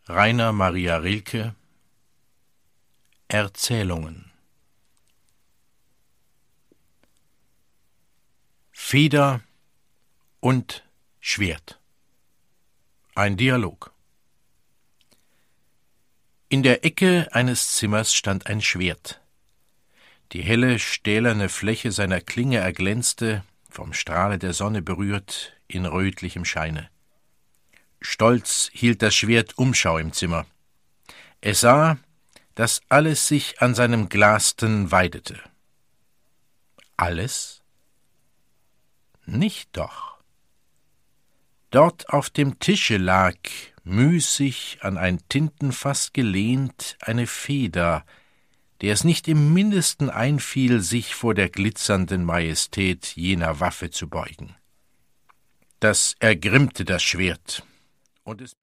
Rainer Maria Rilke: Erzählungen. Feder und Schwert. Ein Dialog. In der Ecke eines Zimmers stand ein Schwert. Die helle, stählerne Fläche seiner Klinge erglänzte, vom Strahle der Sonne berührt, in rötlichem Scheine. Stolz hielt das Schwert Umschau im Zimmer. Es sah, dass alles sich an seinem Glasten weidete. Alles? Nicht doch. Dort auf dem Tische lag, müßig an ein Tintenfass gelehnt, eine Feder, der es nicht im Mindesten einfiel, sich vor der glitzernden Majestät jener Waffe zu beugen. Das ergrimmte das Schwert, und es